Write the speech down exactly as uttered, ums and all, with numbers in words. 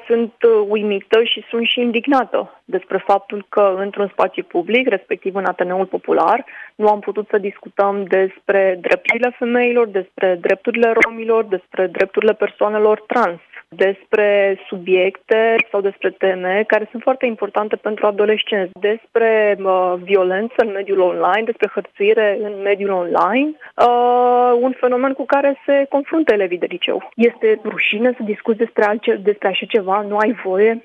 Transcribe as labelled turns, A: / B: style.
A: sunt uimită și sunt și indignată despre faptul că într-un spațiu public, respectiv în Ateneul Popular, nu am putut să discutăm despre drepturile femeilor, despre drepturile romilor, despre drepturile persoanelor trans, despre subiecte sau despre teme care sunt foarte importante pentru adolescenți, despre uh, violență în mediul online, despre hărțuire în mediul online, uh, un fenomen cu care se confruntă elevii de liceu. Este rușine să discuți despre, altce- despre așa ceva, nu ai voie.